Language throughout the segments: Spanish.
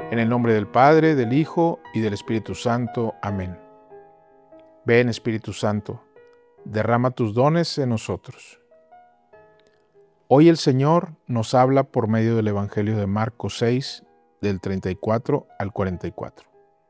En el nombre del Padre, del Hijo y del Espíritu Santo. Amén. Ven, Espíritu Santo, derrama tus dones en nosotros. Hoy el Señor nos habla por medio del Evangelio de Marcos 6, del 34 al 44.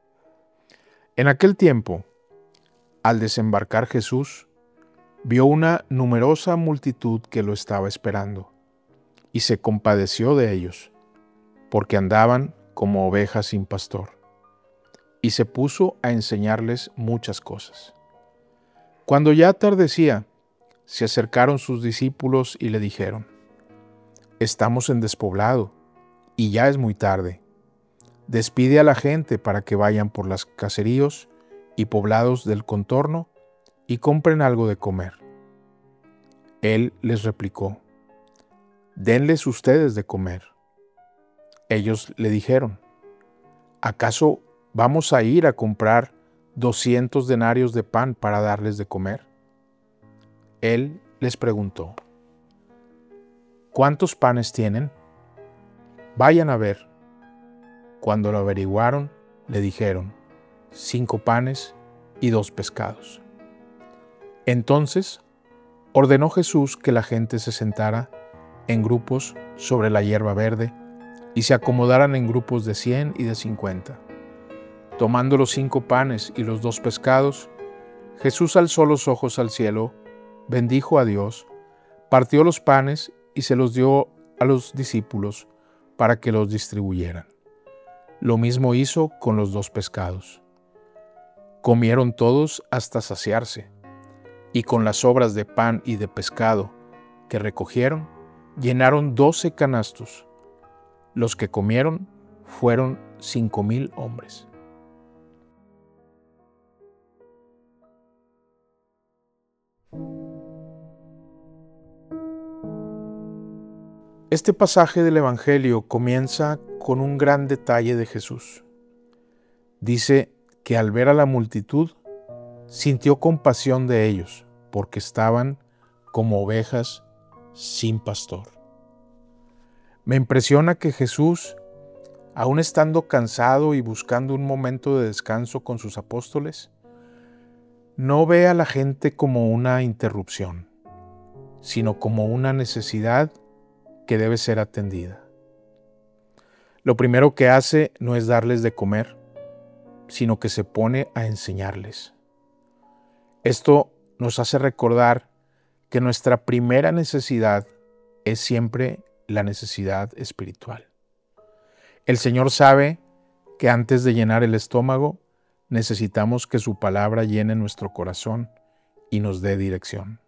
En aquel tiempo, al desembarcar Jesús, vio una numerosa multitud que lo estaba esperando, y se compadeció de ellos, porque andaban como ovejas sin pastor, y se puso a enseñarles muchas cosas. Cuando ya atardecía, se acercaron sus discípulos y le dijeron: «Estamos en despoblado, y ya es muy tarde. Despide a la gente para que vayan por los caseríos y poblados del contorno y compren algo de comer». Él les replicó: «Denles ustedes de comer». Ellos le dijeron: «¿Acaso vamos a ir a comprar 200 denarios de pan para darles de comer?». Él les preguntó: «¿Cuántos panes tienen? Vayan a ver». Cuando lo averiguaron, le dijeron: 5 panes y 2 pescados. Entonces ordenó Jesús que la gente se sentara en grupos sobre la hierba verde y se acomodaran en grupos de 100 y de 50. Tomando los 5 panes y los 2 pescados, Jesús alzó los ojos al cielo, bendijo a Dios, partió los panes y se los dio a los discípulos para que los distribuyeran. Lo mismo hizo con los 2 pescados. Comieron todos hasta saciarse, y con las sobras de pan y de pescado que recogieron, llenaron 12 canastos. Los que comieron fueron 5,000 hombres. Este pasaje del Evangelio comienza con un gran detalle de Jesús. Dice que al ver a la multitud, sintió compasión de ellos, porque estaban como ovejas sin pastor. Me impresiona que Jesús, aun estando cansado y buscando un momento de descanso con sus apóstoles, no ve a la gente como una interrupción, sino como una necesidad que debe ser atendida. Lo primero que hace no es darles de comer, sino que se pone a enseñarles. Esto nos hace recordar que nuestra primera necesidad es siempre la necesidad espiritual. El Señor sabe que antes de llenar el estómago, necesitamos que su palabra llene nuestro corazón y nos dé dirección.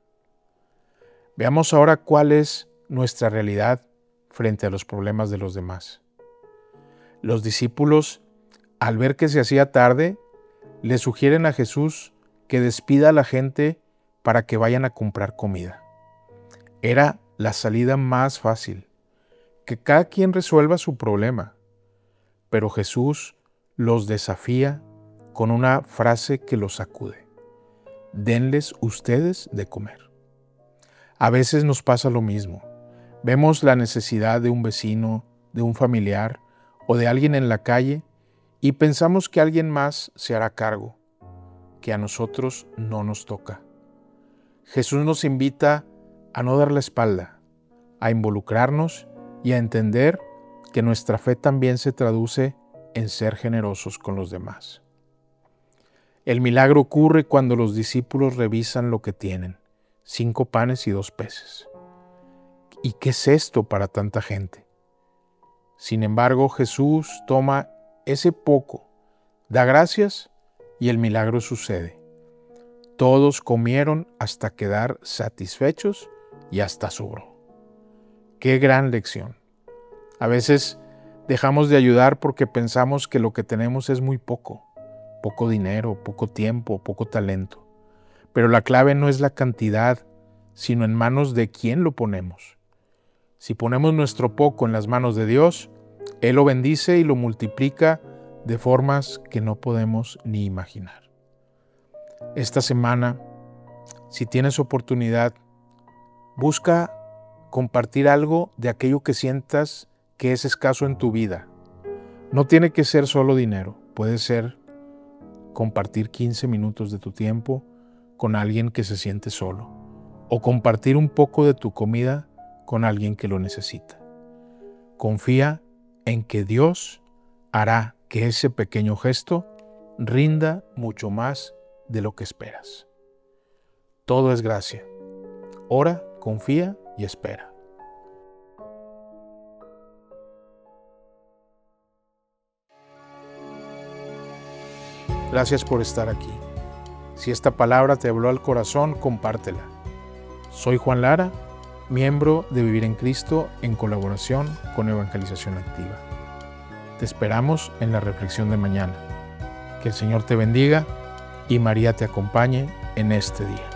Veamos ahora cuál es nuestra realidad frente a los problemas de los demás. Los discípulos, al ver que se hacía tarde, le sugieren a Jesús que despida a la gente para que vayan a comprar comida. Era la salida más fácil, que cada quien resuelva su problema. Pero Jesús los desafía con una frase que los sacude: «Denles ustedes de comer». A veces nos pasa lo mismo. Vemos la necesidad de un vecino, de un familiar o de alguien en la calle y pensamos que alguien más se hará cargo, que a nosotros no nos toca. Jesús nos invita a no dar la espalda, a involucrarnos y a entender que nuestra fe también se traduce en ser generosos con los demás. El milagro ocurre cuando los discípulos revisan lo que tienen: 5 panes y 2 peces. ¿Y qué es esto para tanta gente? Sin embargo, Jesús toma ese poco, da gracias y el milagro sucede. Todos comieron hasta quedar satisfechos y hasta sobró. ¡Qué gran lección! A veces dejamos de ayudar porque pensamos que lo que tenemos es muy poco dinero, poco tiempo, poco talento. Pero la clave no es la cantidad, sino en manos de quién lo ponemos. Si ponemos nuestro poco en las manos de Dios, Él lo bendice y lo multiplica de formas que no podemos ni imaginar. Esta semana, si tienes oportunidad, busca compartir algo de aquello que sientas que es escaso en tu vida. No tiene que ser solo dinero, puede ser compartir 15 minutos de tu tiempo con alguien que se siente solo, o compartir un poco de tu comida con alguien que lo necesita. Confía en que Dios hará que ese pequeño gesto rinda mucho más de lo que esperas. Todo es gracia. Ora, confía y espera. Gracias por estar aquí. Si esta palabra te habló al corazón, compártela. Soy Juan Lara, miembro de Vivir en Cristo en colaboración con Evangelización Activa. Te esperamos en la reflexión de mañana. Que el Señor te bendiga y María te acompañe en este día.